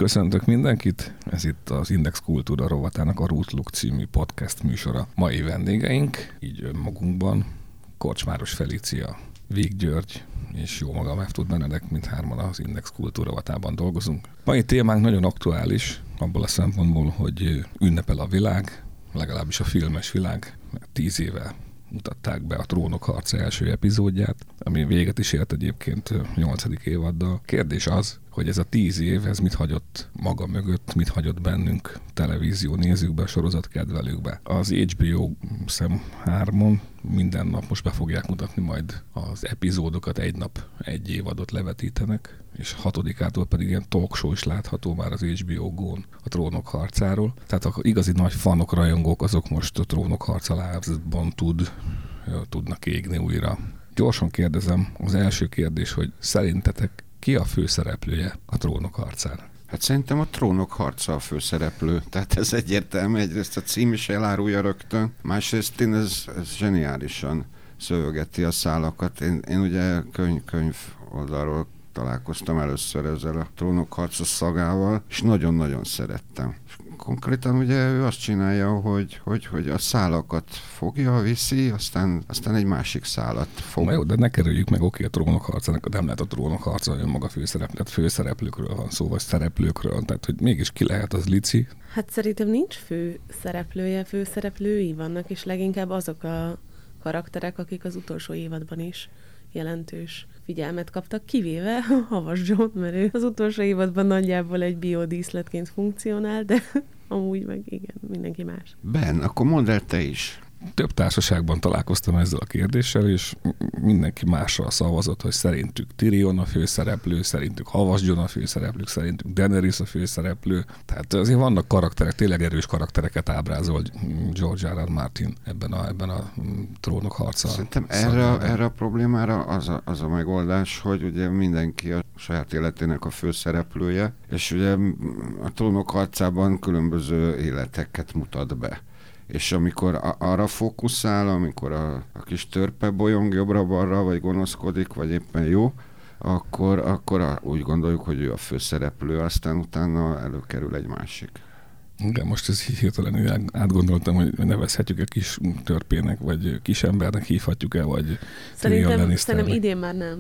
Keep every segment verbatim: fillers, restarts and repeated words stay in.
Köszöntök mindenkit, ez itt az Index Kultúra rovatának a Rútluk című podcast műsora. Mai vendégeink, így önmagunkban, Korcsmáros Felícia, Víg György és jó magam, F. Tud Benedek, mindhárman az Index Kultúra rovatában dolgozunk. Mai témánk nagyon aktuális, abból a szempontból, hogy ünnepel a világ, legalábbis a filmes világ, tíz éve mutatták be a Trónok harca első epizódját, ami véget is ért egyébként nyolcadik évaddal. Kérdés az, hogy ez a tíz év, ez mit hagyott maga mögött, mit hagyott bennünk televízió nézőkbe, sorozatkedvelőkbe. Az há bé o szem hármon minden nap most be fogják mutatni majd az epizódokat, egy nap egy évadot levetítenek, és hatodikától pedig ilyen talk show is látható már az há bé o Go-n a Trónok harcáról. Tehát az igazi nagy fanok, rajongók, azok most a Trónok harca lázban tud, tudnak égni újra. Gyorsan kérdezem, az első kérdés, hogy szerintetek ki a főszereplője a Trónok harcán? Hát szerintem a Trónok harca a főszereplő. Tehát ez egyértelmű, egyrészt a cím is elárulja rögtön, másrészt én ez, ez zseniálisan szövegeti a szálakat. Én, én ugye könyv, könyv oldalról találkoztam először ezzel a Trónok harca szagával, és nagyon-nagyon szerettem. Konkrétan ugye ő azt csinálja, hogy, hogy, hogy a szálakat fogja, viszi, aztán, aztán egy másik szálat fog. Na jó, de ne kerüljük meg, oké, a Trónok harcának, nem lehet a Trónok harca önmaga főszereplő, tehát főszereplőkről van szó, vagy szereplőkről, tehát hogy mégis ki lehet az Lici? Hát szerintem nincs fő szereplője, főszereplői vannak, és leginkább azok a karakterek, akik az utolsó évadban is jelentős figyelmet kaptak, kivéve Havas John, mert ő az utolsó évadban nagyjából egy biodíszletként funkcionál, de amúgy meg igen, mindenki más. Ben, akkor mondd el te is. Több társaságban találkoztam ezzel a kérdéssel, és mindenki másra szavazott, hogy szerintük Tyrion a főszereplő, szerintük Havas John a főszereplő, szerintük Daenerys a főszereplő. Tehát azért vannak karakterek, tényleg erős karaktereket ábrázol George R. R. Martin ebben a, ebben a Trónok harca. Szerintem erre, erre a problémára az a, az a megoldás, hogy ugye mindenki a saját életének a főszereplője, és ugye a Trónok harcában különböző életeket mutat be. És amikor a, arra fókuszál, amikor a, a kis törpe bolyong jobbra-balra, vagy gonoszkodik, vagy éppen jó, akkor, akkor a, úgy gondoljuk, hogy ő a főszereplő, aztán utána előkerül egy másik. Igen, most ez hirtelen átgondoltam, hogy nevezhetjük-e kis törpének, vagy kis embernek hívhatjuk-e, vagy Szerintem, szerintem idén már nem.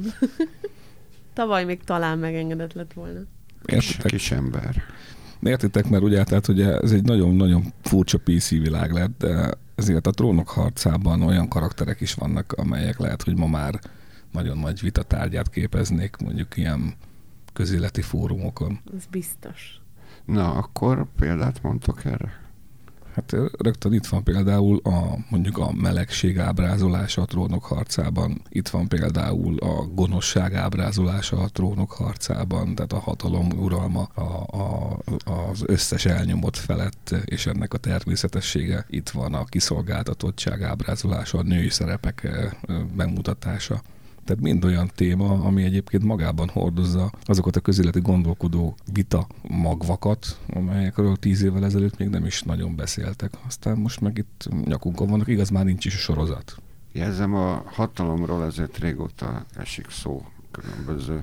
Tavaly még talán megengedett lett volna. Kis, kis ember. Értitek, mert ugye, tehát ugye ez egy nagyon-nagyon furcsa pé cé világ lett, de ezért a Trónok harcában olyan karakterek is vannak, amelyek lehet, hogy ma már nagyon nagy vitatárgyát képeznék, mondjuk ilyen közéleti fórumokon. Ez biztos. Na, akkor példát mondtok erre? Hát rögtön itt van például a, mondjuk a melegség ábrázolása a Trónok harcában, itt van például a gonoszság ábrázolása a Trónok harcában, tehát a hatalom uralma a, a, az összes elnyomott felett, és ennek a természetessége. Itt van a kiszolgáltatottság ábrázolása, a női szerepek bemutatása. Tehát mind olyan téma, ami egyébként magában hordozza azokat a közéleti gondolkodó vita magvakat, amelyekről tíz évvel ezelőtt még nem is nagyon beszéltek. Aztán most meg itt nyakunkon vannak, igaz, már nincs is a sorozat. Jelzem, a hatalomról ezért régóta esik szó különböző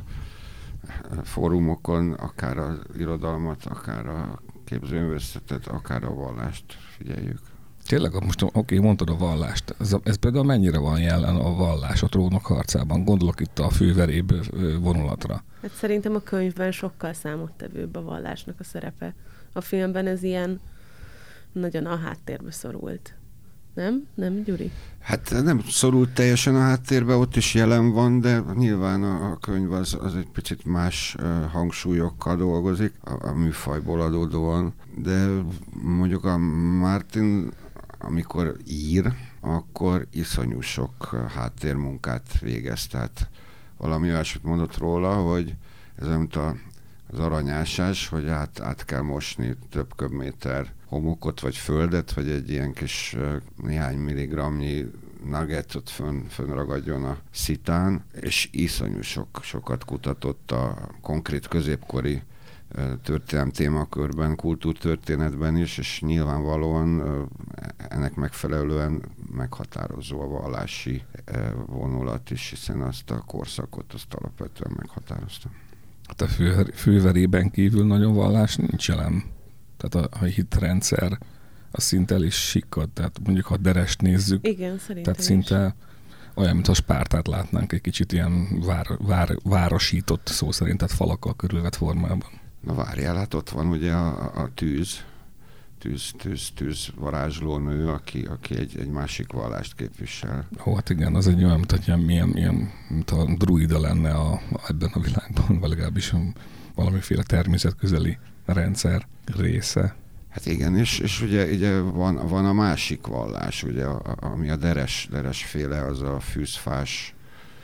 fórumokon, akár az irodalmat, akár a képzőművészetet, akár a vallást figyeljük. Tényleg, most oké, okay, mondtad a vallást. Ez, ez például mennyire van jelen a vallás a Trónok harcában? Gondolok itt a főveréb vonulatra. Hát szerintem a könyvben sokkal számottevőbb a vallásnak a szerepe. A filmben ez ilyen nagyon a háttérbe szorult. Nem? Nem, Gyuri? Hát nem szorult teljesen a háttérbe, ott is jelen van, de nyilván a könyv az, az egy picit más hangsúlyokkal dolgozik, a, a műfajból adódóan. De mondjuk a Martin, amikor ír, akkor iszonyú sok háttérmunkát végez. Tehát valami olyasmit mondott róla, hogy ez mint a, az aranyásás, hogy át, át kell mosni több köbméter homokot, vagy földet, vagy egy ilyen kis néhány milligramnyi nuggetot fönn, fönnragadjon a szitán, és iszonyú sok, sokat kutatott a konkrét középkori történelem témakörben, kultúrtörténetben is, és nyilvánvalóan ennek megfelelően meghatározó a vallási vonulat is, hiszen azt a korszakot azt alapvetően meghatározta. Hát a fő, főverében kívül nagyon vallás nincs jelen. Tehát a, a hitrendszer az szinte el is sikkad. Tehát mondjuk, ha Derest nézzük, igen, szerintem tehát szinte is olyan, mint a Spártát látnánk, egy kicsit ilyen vár, vár, városított szó szerint, tehát falakkal körülvett formában. Na várjál, hát ott van ugye a, a tűz, tűz, tűz, tűz varázslónő, aki, aki egy, egy másik vallást képvisel. Ó, hát igen, az egy olyan, mint, hogy milyen, milyen, mint a druida lenne a, a, ebben a világban, vagy legalábbis valamiféle természetközeli rendszer része. Hát igen, és, és ugye, ugye van, van a másik vallás, ugye, ami a deres, deres féle, az a fűzfás,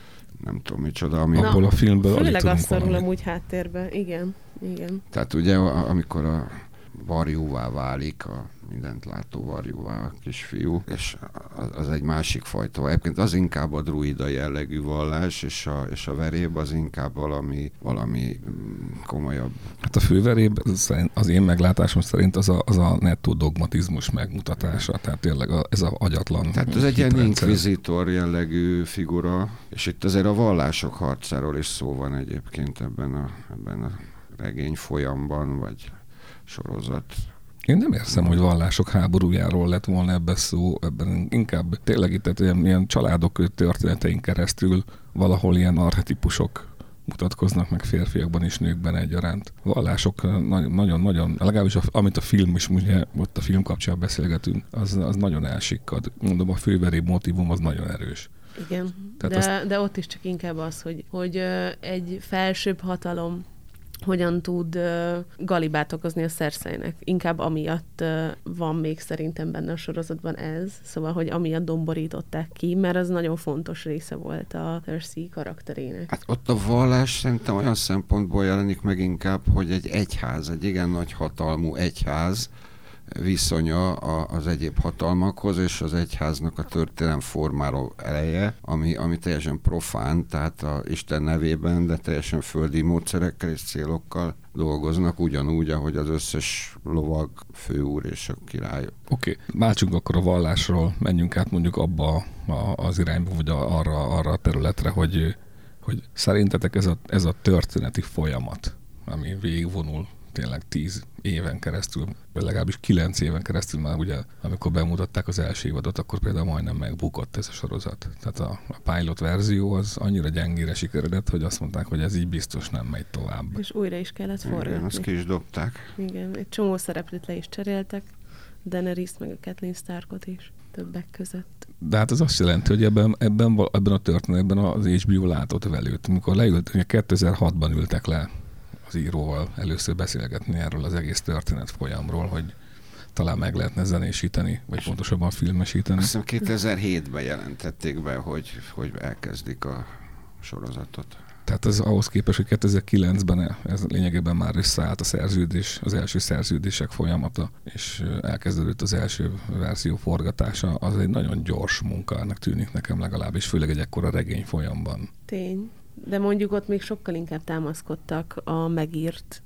nem tudom micsoda. Ami abból a filmből főleg azt szorul amúgy háttérbe, igen, igen. Tehát ugye, amikor a varjúvá válik, a mindent látó varjúvá a kisfiú, és az egy másik fajta. Egyébként az inkább a druida jellegű vallás, és a, és a veréb az inkább valami, valami komolyabb. Hát a főveréb az én meglátásom szerint az a, az a nettó dogmatizmus megmutatása, tehát tényleg a, ez a agyatlan. Tehát ez egy ilyen inkvizitor jellegű figura, és itt azért a vallások harcáról is szó van egyébként ebben a, ebben a regény folyamban, vagy sorozat. Én nem érzem, hogy vallások háborújáról lett volna ebben szó, ebben inkább tényleg itt tehát ilyen, ilyen családok történetein keresztül valahol ilyen archetipusok mutatkoznak meg férfiakban és nőkben egyaránt. Vallások nagyon-nagyon, legalábbis a, amit a film is, ugye ott a film kapcsán beszélgetünk, az, az nagyon elsikkad. Mondom, a főveréb motívum az nagyon erős. Igen, de, azt... de ott is csak inkább az, hogy, hogy egy felsőbb hatalom hogyan tud uh, galibát okozni a Cerseinek. Inkább amiatt uh, van még szerintem benne a sorozatban ez, szóval, hogy amiatt domborították ki, mert az nagyon fontos része volt a Cersei karakterének. Hát ott a vallás szerintem olyan szempontból jelenik meg inkább, hogy egy egyház, egy igen nagy hatalmú egyház viszonya az egyéb hatalmakhoz, és az egyháznak a történelem formáló eleje, ami, ami teljesen profán, tehát a Isten nevében, de teljesen földi módszerekkel és célokkal dolgoznak, ugyanúgy, ahogy az összes lovag, főúr és a király. Oké, okay. Váltsunk akkor a vallásról, menjünk át mondjuk abba a, az irányba, vagy a, arra, arra a területre, hogy, hogy szerintetek ez a, ez a történeti folyamat, ami végigvonul tényleg tíz éven keresztül, vagy legalábbis kilenc éven keresztül már ugye, amikor bemutatták az első évadot, akkor például majdnem megbukott ez a sorozat. Tehát a, a pilot verzió az annyira gyengére sikeredett, hogy azt mondták, hogy ez így biztos nem megy tovább. És újra is kellett forgatni. Igen, azt ki is dobták. Igen, egy csomó szereplőt le is cseréltek, Daenerys meg a Catelyn Starkot is többek között. De hát az azt jelenti, hogy ebben, ebben, ebben a történetben az há bé o látott velőt. Amikor leült, ugye kétezer-hatban ültek le az íróval először beszélgetni erről az egész történet folyamról, hogy talán meg lehetne zenésíteni, vagy pontosabban filmesíteni. Azt hiszem kétezer-hétben jelentették be, hogy, hogy elkezdik a sorozatot. Tehát ez ahhoz képest, hogy kétezer-kilencben ez lényegében már összeállt a szerződés, az első szerződések folyamata, és elkezdődött az első verzió forgatása, az egy nagyon gyors munkának tűnik nekem legalábbis, főleg egy ekkora regény folyamban. Tény. De mondjuk ott még sokkal inkább támaszkodtak a megírt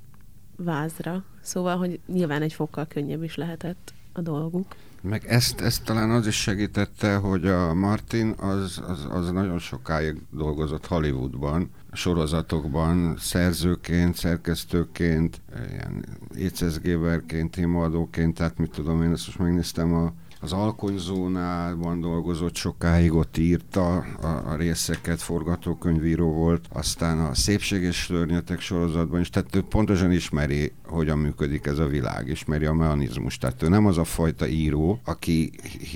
vázra, szóval, hogy nyilván egy fokkal könnyebb is lehetett a dolguk. Meg ezt, ezt talán az is segítette, hogy a Martin az, az, az nagyon sokáig dolgozott Hollywoodban, sorozatokban, szerzőként, szerkesztőként, ilyen éceszgéberként, témaadóként, tehát mit tudom én, ezt most megnéztem, a az Alkonyzónában dolgozott sokáig, ott írta a, a részeket, forgatókönyvíró volt, aztán a Szépség és szörnyetek sorozatban is, tehát ő pontosan ismeri, hogyan működik ez a világ, ismeri a mechanizmust. Tehát ő nem az a fajta író, aki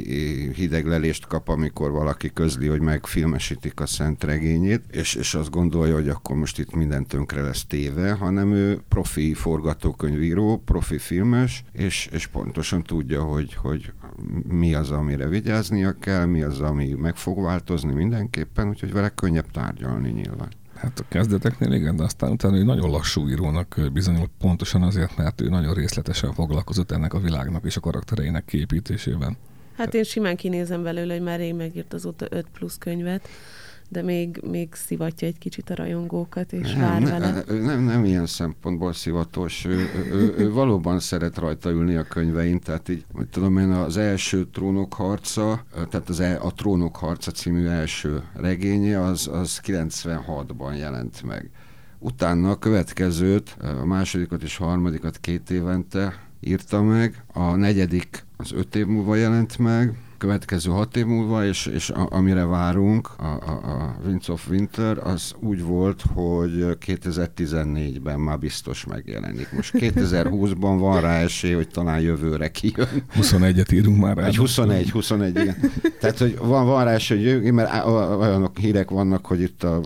hideglelést kap, amikor valaki közli, hogy megfilmesítik a szent regényét, és, és azt gondolja, hogy akkor most itt minden tönkre lesz téve, hanem ő profi forgatókönyvíró, profi filmes, és, és pontosan tudja, hogy, hogy mi az, amire vigyáznia kell, mi az, ami meg fog változni mindenképpen, úgyhogy vele könnyebb tárgyalni nyilván. Hát a kezdeteknél igen, de aztán utána ő nagyon lassú írónak bizonyult, pontosan azért, mert ő nagyon részletesen foglalkozott ennek a világnak és a karaktereinek kiépítésében. Hát én simán kinézem belőle, hogy már rég megírt azóta öt plusz könyvet, de még, még szivatja egy kicsit a rajongókat, és nem, vár ne, vele. Nem, nem ilyen szempontból szivatos. Ő, ő, ő, ő valóban szeret rajta ülni a könyvein, tehát így, hogy tudom én, az első Trónok harca, tehát az el, a Trónok harca című első regénye, az, az kilencvenhatban jelent meg. Utána a következőt, a másodikat és harmadikat két évente írta meg, a negyedik az öt év múlva jelent meg, következő hat év múlva, és, és a, amire várunk, a, a, a Winds of Winter, az úgy volt, hogy kétezer-tizennégyben már biztos megjelenik. Most kétezer-húszban van rá esély, hogy talán jövőre kijön. huszonegyet írunk már rá. Egy huszonegy, huszonegy, igen. Tehát, hogy van, van rá esély, hogy jövő, mert olyanok hírek vannak, hogy itt a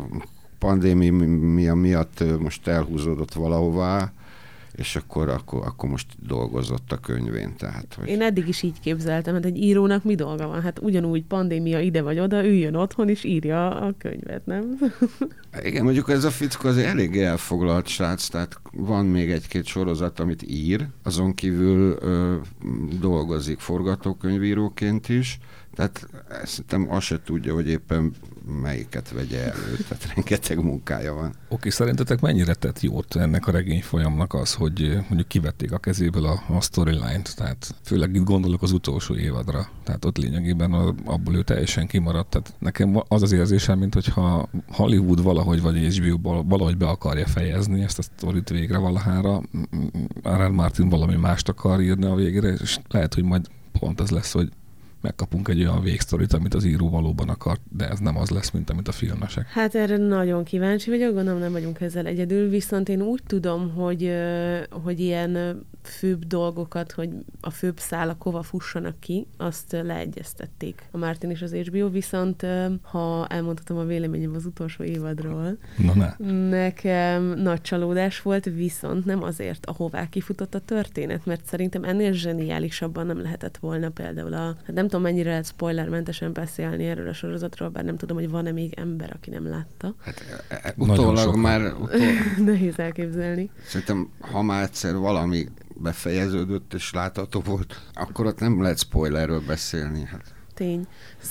pandémia miatt most elhúzódott valahová, és akkor, akkor, akkor most dolgozott a könyvén. Tehát, hogy... Én eddig is így képzeltem, hogy egy írónak mi dolga van? Hát ugyanúgy pandémia ide vagy oda, üljön otthon, és írja a könyvet, nem? Igen, mondjuk ez a fickó azért elég elfoglalt srác, tehát van még egy-két sorozat, amit ír, azon kívül ö, dolgozik forgatókönyvíróként is, tehát szerintem azt se tudja, hogy éppen melyiket vegye elő, tehát rengeteg munkája van. Oké, szerintetek mennyire tett jót ennek a regény folyamnak az, hogy mondjuk kivették a kezéből a, a storyline-t, tehát főleg itt gondolok az utolsó évadra, tehát ott lényegében a, abból ő teljesen kimaradt, tehát nekem az az érzésem, mint hogyha Hollywood valahogy vagy há bé ó valahogy be akarja fejezni ezt a sztorit végre valahára, R R. Martin valami mást akar írni a végére, és lehet, hogy majd pont az lesz, hogy megkapunk egy olyan végsztorit, amit az író valóban akar, de ez nem az lesz, mint amit a filmesek. Hát erre nagyon kíváncsi vagyok, gondolom nem vagyunk ezzel egyedül, viszont én úgy tudom, hogy, hogy ilyen főbb dolgokat, hogy a főbb szálak hova fussanak ki, azt leegyeztették a Martin és az há bé ó, viszont ha elmondhatom a véleményem az utolsó évadról, Na ne. nekem nagy csalódás volt, viszont nem azért, ahová kifutott a történet, mert szerintem ennél zseniálisabban nem lehetett volna például a, hát nem tudom, mennyire lehet spoilermentesen beszélni erről a sorozatról, bár nem tudom, hogy van-e még ember, aki nem látta. Hát utólag már... Utól... Nehéz elképzelni. Szerintem, ha már egyszer valami befejeződött és látható volt, akkor ott nem lehet spoilerről beszélni. Hát. Tény.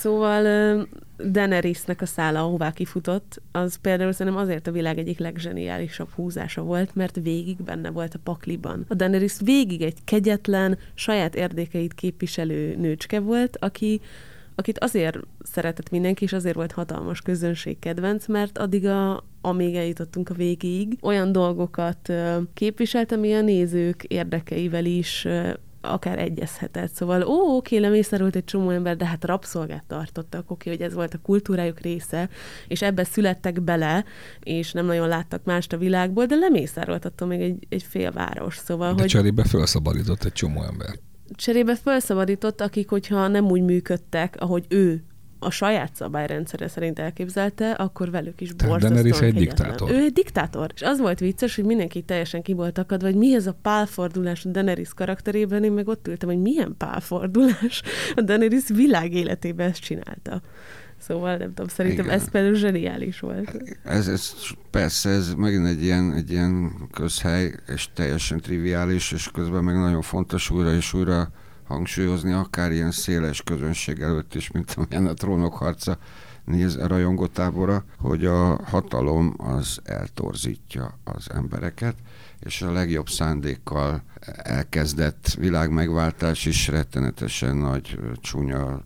Szóval Daenerysnek a szála, ahová kifutott, az például szerintem azért a világ egyik legzseniálisabb húzása volt, mert végig benne volt a pakliban. A Daenerys végig egy kegyetlen, saját érdékeit képviselő nőcske volt, aki akit azért szeretett mindenki, és azért volt hatalmas közönségkedvenc, mert addig, a, amíg eljutottunk a végéig, olyan dolgokat képviselt, ami a nézők érdekeivel is akár egyezhetett. Szóval, ó, oké, lemészárult egy csomó ember, de hát rabszolgát tartottak, oké, hogy ez volt a kultúrájuk része, és ebbe születtek bele, és nem nagyon láttak mást a világból, de lemészárolt attól még egy, egy fél város. Szóval, de hogy... cserébe felszabadított egy csomó ember. Cserébe felszabadított, akik, hogyha nem úgy működtek, ahogy ő a saját szabályrendszere szerint elképzelte, akkor velük is borzasztóan kegyetlen. egy kegyetlen. diktátor. Ő egy diktátor. És az volt vicces, hogy mindenki teljesen ki volt akadva, hogy mi ez a pálfordulás a Daenerys karakterében, én meg ott ültem, hogy milyen pálfordulás. A Daenerys világ életében ezt csinálta. Szóval nem tudom, szerintem igen. Ez például zseniális volt. Ez, ez, persze, ez megint egy ilyen, egy ilyen közhely, és teljesen triviális, és közben meg nagyon fontos újra és újra hangsúlyozni, akár ilyen széles közönség előtt is, mint amilyen a Trónok harca néz a rajongótábora, hogy a hatalom az eltorzítja az embereket, és a legjobb szándékkal elkezdett világmegváltás is rettenetesen nagy, csúnya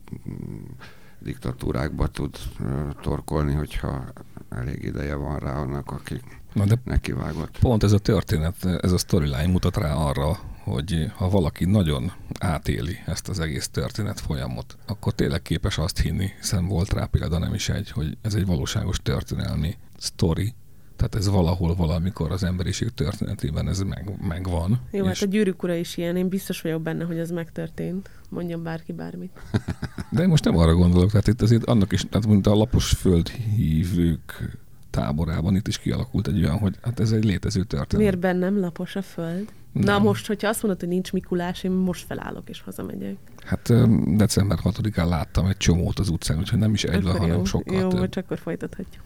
diktatúrákba tud torkolni, hogyha elég ideje van rá annak, aki nekivágott. Pont ez a történet, ez a storyline mutat rá arra, hogy ha valaki nagyon átéli ezt az egész történet folyamot, akkor tényleg képes azt hinni, hiszen volt rá példa nem is egy, hogy ez egy valóságos történelmi sztori, tehát ez valahol valamikor az emberiség történetében ez meg, megvan. Jó, és... hát a Gyűrűk ura is ilyen, én biztos vagyok benne, hogy ez megtörtént. Mondjon bárki bármit. De én most nem arra gondolok, tehát itt azért annak is, tehát mint a lapos földhívők táborában itt is kialakult egy olyan, hogy hát ez egy létező történet. Miért bennem lapos a föld? Nem. Na most, hogyha azt mondod, hogy nincs Mikulás, én most felállok és hazamegyek. Hát december hatodikán láttam egy csomót az utcán, úgyhogy nem is egyben, akkor hanem jó, sokkal jó, több. Jó, csak akkor folytathatjuk.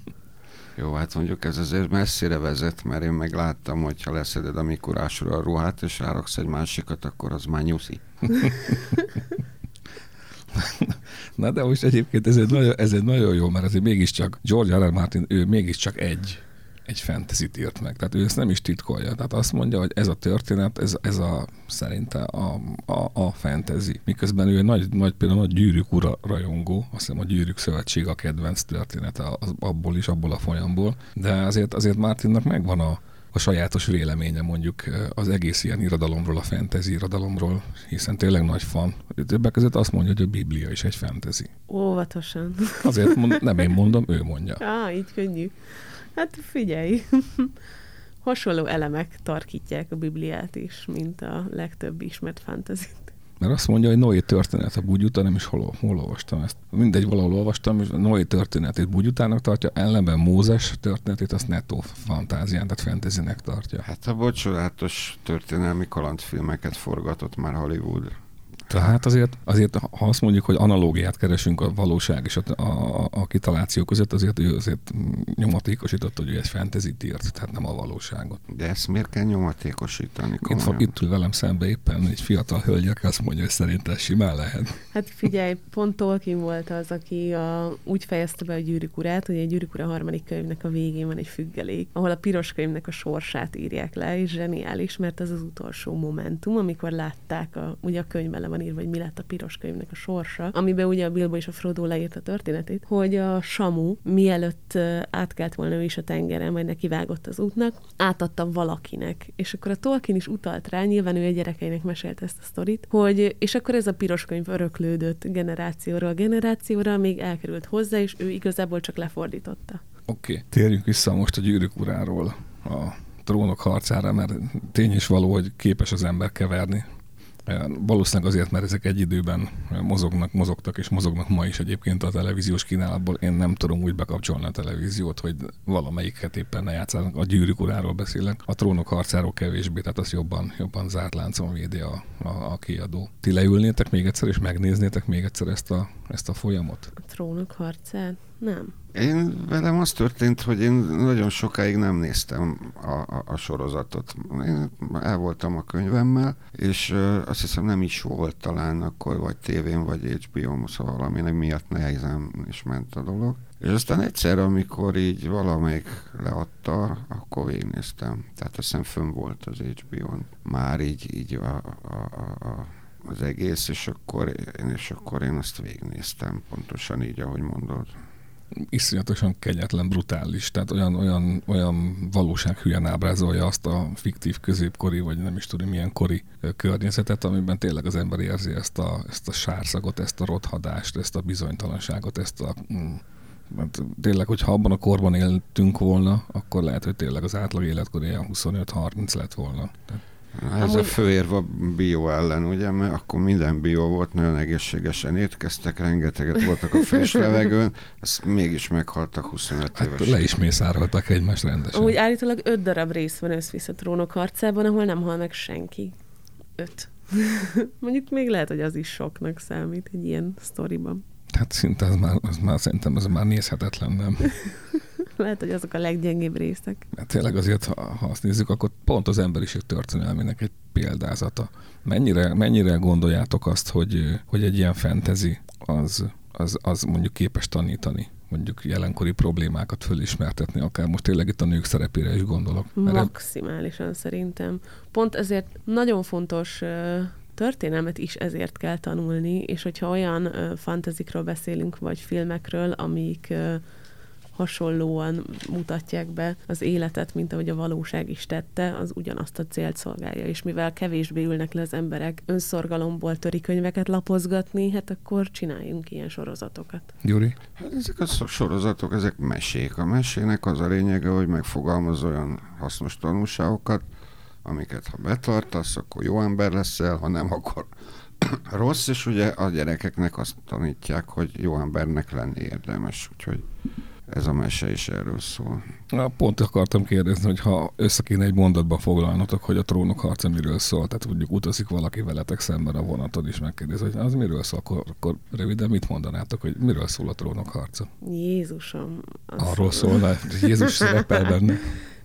Jó, hát mondjuk ez azért messzire vezet, mert én meg láttam, hogy ha leszeded a Mikulásról a ruhát, és ráraksz egy másikat, akkor az már nyuszi. Na de most egyébként ez egy nagyon, ez egy nagyon jó, mert azért mégiscsak George R R. Martin, ő mégiscsak egy egy fantasy-t írt meg. Tehát ő ezt nem is titkolja. Tehát azt mondja, hogy ez a történet, ez, ez a szerinte a, a, a fantasy. Miközben ő egy nagy, nagy például nagy Gyűrűk ura rajongó, azt hiszem a Gyűrűk Szövetség a kedvenc története az, abból is, abból a folyamból. De azért, azért Martinnak megvan a a sajátos véleménye mondjuk az egész ilyen irodalomról, a fantasy irodalomról, hiszen tényleg nagy fan. Többek között azt mondja, hogy a Biblia is egy fantasy. Óvatosan. Azért mond, nem én mondom, ő mondja. Á, így könnyű. Hát figyelj, hasonló elemek tarkítják a Bibliát is, mint a legtöbb ismert fantasyt. Mert azt mondja, hogy Noé történet a búgy után, nem is hol, hol olvastam ezt. Mindegy, valahol olvastam, és Noé történetét búgy utának tartja, ellenben Mózes történetét azt nettó fantázián, tehát fantasynek tartja. Hát a bocsodálatos történelmi kalandfilmeket forgatott már Hollywood. Tehát azért, azért, ha azt mondjuk, hogy analógiát keresünk a valóság és a, a, a kitaláció között, azért ő azért nyomatékosított, hogy ő egy fantasy-t írt, tehát nem a valóságot. De ezt miért kell nyomatékosítani? Itt, itt ül velem szembe éppen egy fiatal hölgy, aki azt mondja, hogy szerintem simán lehet. Hát figyelj, pont Tolkien volt az, aki a, úgy fejezte be a Gyűrűk urát, hogy a Gyűrűk ura harmadik könyvnek a végén van egy függelék, ahol a piros könyvnek a sorsát írják le, és zseniális, mert ez az utolsó momentum, amikor látták, a, ugye a könyvben le van írva, hogy mi lett a piros könyvnek a sorsa, amiben ugye a Bilbo és a Frodo leírta a történetét, hogy a Samu, mielőtt átkelt volna ő is a tengeren, majd neki vágott az útnak, átadta valakinek. És akkor a Tolkien is utalt rá, nyilván ő a gyerekeinek mesélte ezt a sztorit, hogy és akkor ez a piros könyv öröklődött generációról generációra, még elkerült hozzá, és ő igazából csak lefordította. Oké, okay. Térjünk vissza most a Gyűrűk uráról a Trónok harcára, mert tény is való, hogy képes az ember keverni. Valószínűleg azért, mert ezek egy időben mozognak, mozogtak, és mozognak ma is egyébként a televíziós kínálatból. Én nem tudom úgy bekapcsolni a televíziót, hogy valamelyiket éppen ne játszanak. A Gyűrűk uráról beszélek. A Trónok harcáról kevésbé, tehát az jobban, jobban zárt láncon védi a, a, a kiadó. Ti leülnétek még egyszer, és megnéznétek még egyszer ezt a, ezt a folyamot? A Trónok harcát? Nem. Én velem az történt, hogy én nagyon sokáig nem néztem a, a, a sorozatot. Én el voltam a könyvemmel, és uh, azt hiszem nem is volt talán akkor, vagy tévén, vagy há bé ó, szóval valaminek miatt nehezen is ment a dolog. És aztán egyszer, amikor így valamelyik leadta, akkor végignéztem. Tehát azt hiszem fönn volt az há bé ó-n. Már így, így a, a, a, a, az egész, és akkor, és akkor én azt végignéztem, pontosan így, ahogy mondod. Iszonyatosan kegyetlen, brutális, tehát olyan, olyan, olyan valósághülyen ábrázolja azt a fiktív középkori, vagy nem is tudom milyen kori környezetet, amiben tényleg az ember érzi ezt a, ezt a sárszagot, ezt a rothadást, ezt a bizonytalanságot, ezt a... Mert tényleg, hogyha abban a korban éltünk volna, akkor lehet, hogy tényleg az átlag életkor ilyen huszonöt-harminc lett volna. Tehát ez Amúgy... a főérv a bió ellen, ugye, mert akkor minden bió volt, nagyon egészségesen étkeztek, rengeteget voltak a friss levegőn, ezt mégis meghaltak huszonöt hát éves. Le is mészároltak egymást rendesen. Amúgy állítólag öt darab rész van össz-vissza Trónok harcában, ahol nem hal meg senki. Öt. Mondjuk még lehet, hogy az is soknak számít egy ilyen sztoriban. Hát szinte ez már, ez már szerintem ez már nézhetetlen, nem? Lehet, hogy azok a leggyengébb részek. Mert tényleg azért, ha, ha azt nézzük, akkor pont az emberiség történelmének egy példázata. Mennyire, mennyire gondoljátok azt, hogy, hogy egy ilyen fantasy az, az, az mondjuk képes tanítani, mondjuk jelenkori problémákat fölismertetni, akár most tényleg itt a nők szerepére is gondolok. Maximálisan szerintem. Pont ezért nagyon fontos történelmet is ezért kell tanulni, és hogyha olyan uh, fantazikról beszélünk, vagy filmekről, amik uh, hasonlóan mutatják be az életet, mint ahogy a valóság is tette, az ugyanazt a célt szolgálja. És mivel kevésbé ülnek le az emberek önszorgalomból törikönyveket lapozgatni, hát akkor csináljunk ilyen sorozatokat. Gyuri? Hát ezek a sorozatok, ezek mesék. A mesének az a lényege, hogy megfogalmaz olyan hasznos tanulságokat, amiket ha betartasz, akkor jó ember leszel, ha nem, akkor rossz, és ugye a gyerekeknek azt tanítják, hogy jó embernek lenni érdemes, úgyhogy ez a mese is erről szól. Na, pont akartam kérdezni, hogy ha össze kéne egy mondatba foglalnotok, hogy a Trónok harca miről szól, tehát mondjuk utazik valaki veletek szemben a vonaton is megkérdez, hogy az miről szól, akkor, akkor röviden mit mondanátok, hogy miről szól a Trónok harca? Jézusom! Arról szól, Jézus szerepel benne.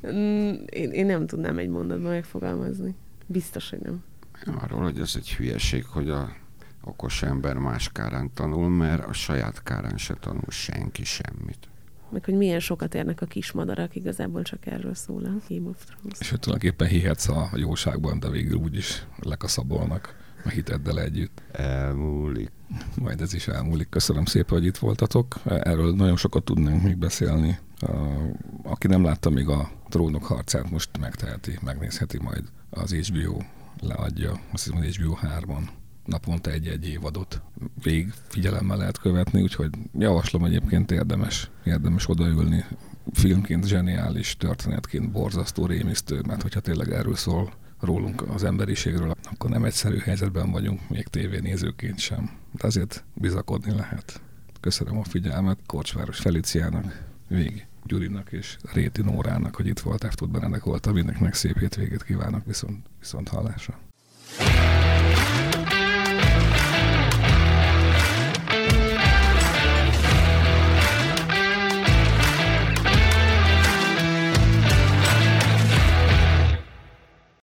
Én, én nem tudnám egy mondatban megfogalmazni. Biztos, hogy nem. Arról, hogy ez egy hülyeség, hogy a okos ember más kárán tanul, mert a saját kárán se tanul senki semmit. meg hogy milyen sokat érnek a kismadarak, igazából csak erről szól a Game of Thrones. És hogy tulajdonképpen hihetsz a jóságban, de végül úgyis lekaszabolnak a hiteddel együtt. Elmúlik. Majd ez is elmúlik. Köszönöm szépen, hogy itt voltatok. Erről nagyon sokat tudnánk még beszélni. Aki nem látta még a Trónok harcát, most megteheti, megnézheti majd. Az há bé o leadja, azt hiszem, hogy há bé o hárman naponta egy-egy évadot végig figyelemmel lehet követni, úgyhogy javaslom, egyébként érdemes, érdemes odaülni. Filmként zseniális, történetként borzasztó, rémisztő, mert hogyha tényleg erről szól rólunk, az emberiségről, akkor nem egyszerű helyzetben vagyunk, még tévénézőként sem. De azért bizakodni lehet. Köszönöm a figyelmet Korcsmáros Feliciának, Vég Gyurinak és Réti Nórának, hogy itt volt, F. Tud Benedek voltam, mindenkinek szép hétvégét kívánok, viszont, viszont hallásra.